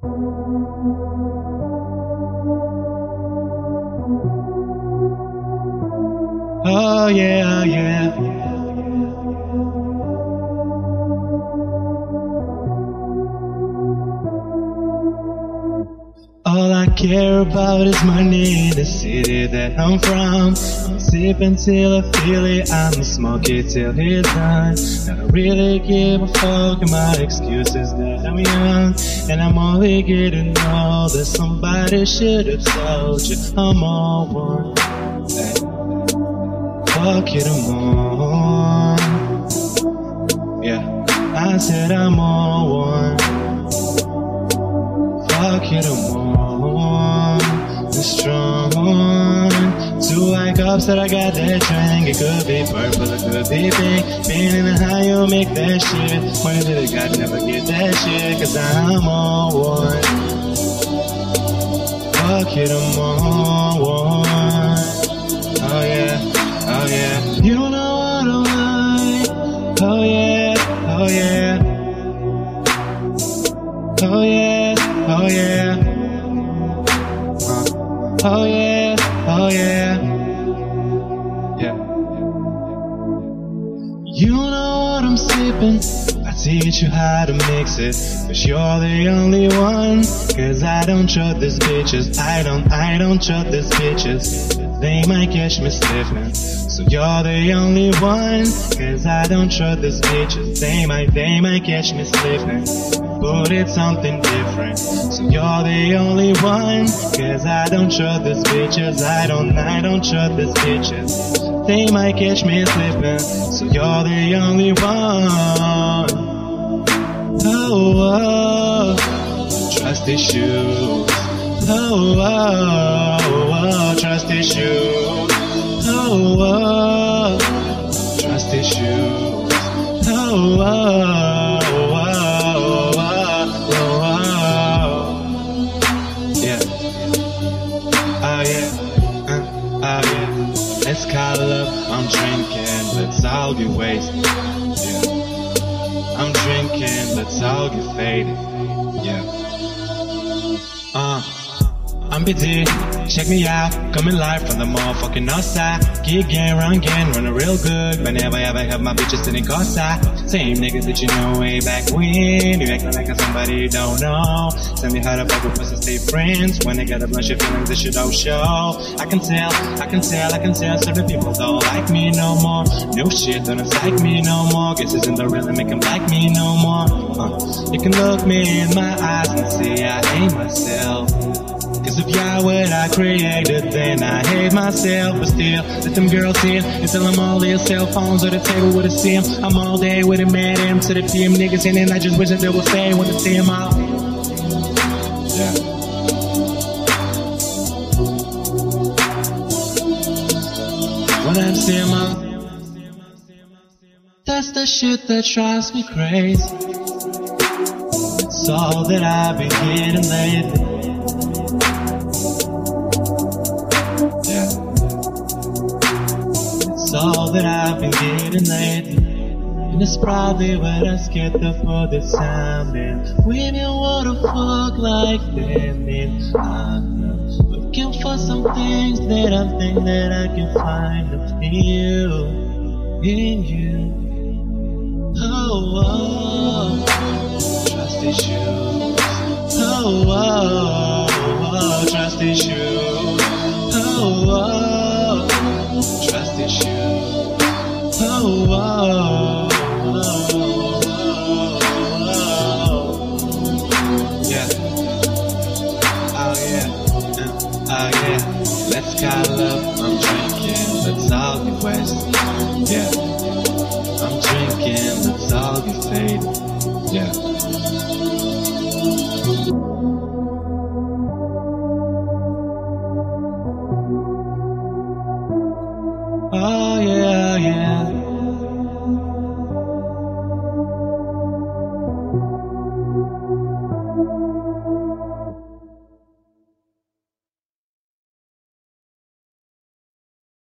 Oh yeah, yeah. All I care about is money, the city that I'm from. I'm sipping till I feel it, I'ma smoke it till it's done. I don't really give a fuck, and my excuse is that I'm young. And I'm only getting older, somebody should have told you I'm all one. Hey. Fuck it, I'm on. Yeah, I said I'm all one. Fuck it, I'm on. Strong. 2 white cups that I got that drink. It could be purple, it could be pink. Being in the high, you'll make that shit. Money that I got, never get that shit. Cause I'm on one. Fuck it, I'm on one. Oh yeah, oh yeah. You know what I like. Oh yeah, oh yeah. Oh yeah, oh yeah. Oh yeah, oh yeah, yeah. You know what I'm sipping, I teach you how to mix it. Cause you're the only one. Cause I don't trust these bitches, I don't trust these bitches. They might catch me slipping. So you're the only one. Cause I don't trust these bitches, they might catch me slipping. But it's something different. So you're the only one. Cause I don't trust these bitches, I don't trust these bitches. They might catch me slipping. So you're the only one. Oh, oh, trust issues. Oh, oh, oh, trust issues. Oh, oh, trust issues. Oh, oh. Let's call up, I'm drinking, let's all get wasted. Yeah. I'm drinking, let's all get faded. Yeah. I'm busy, check me out, coming live from the motherfucking north side. Gigging, running real good, but never ever have my bitches sitting courtside. Same niggas that you know way back when, you acting like somebody you don't know. Tell me how the fuck we're supposed to stay friends when they got a bunch of feelings that you don't show. I can tell, certain people don't like me no more. No shit, don't excite me no more. Guess isn't the real and make them like me no more. You can look me in my eyes and see I hate myself. Cause if y'all what I created, then I hate myself. But still, let them girls in and tell them all their cell phones or the table with a sim. I'm all day with a mad M to the PM niggas in, and I just wish that they would stay when I see them out. Yeah. When I see them out, that's the shit that drives me crazy. It's all that I've been getting lately. It's all that I've been getting lately. And it's probably what I skipped for this time. And women wanna fuck like them. And I'm looking for some things that I think that I can find in you. Oh, oh, trust issues. Oh, oh, oh, trust issues. Oh, oh, trust issues. Oh, oh, oh, oh, yeah. Oh, yeah. Oh, yeah. Let's call up. I'm drinking. Let's all get wasted. Yeah. I'm drinking. Let's all get faded. Yeah.